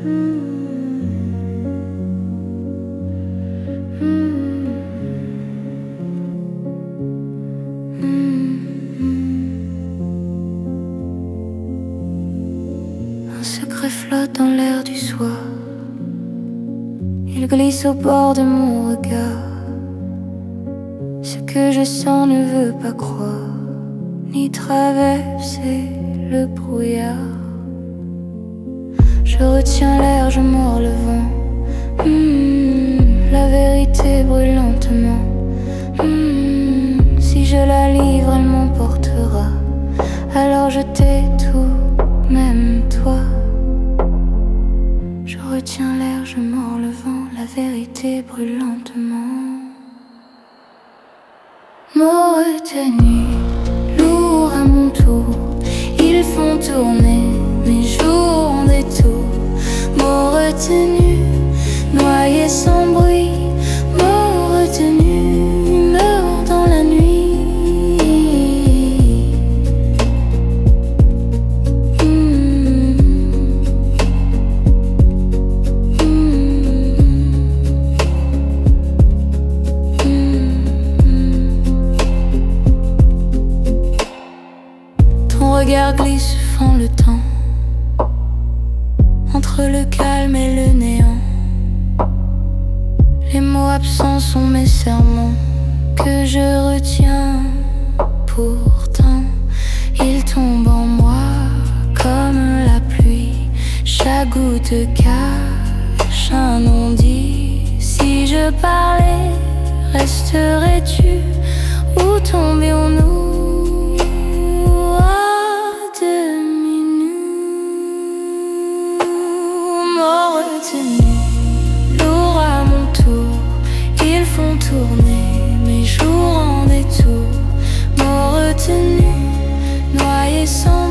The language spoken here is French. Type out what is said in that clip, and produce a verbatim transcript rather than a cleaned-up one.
Un secret flotte dans l'air du soir. Il glisse au bord de mon regard. Ce que je sens ne veut pas croire, ni traverser le brouillard. Je retiens l'air, je mords le vent. Mmh, la vérité brûle lentement. Mmh, si je la livre, elle m'emportera. Alors je tais tout, même toi. Je retiens l'air, je mords le vent. La vérité brûle lentement. Mots retenus, lourds à mon tour. Ils font tourner mes jours en détour. Mots retenus, noyés sans bruit. Mots retenus, meurent dans la nuit. Mmh. Mmh. Ton regard glisse, fend le temps entre le calme et le néant. Les mots absents sont mes serments que je retiens. Pourtant, ils tombent en moi comme la pluie. Chaque goutte cache un non-dit. Si je parlais, resterais-tu? Où tombions-nous? Lourds à mon tour, ils font tourner mes jours en détour. Mots retenus, noyés sans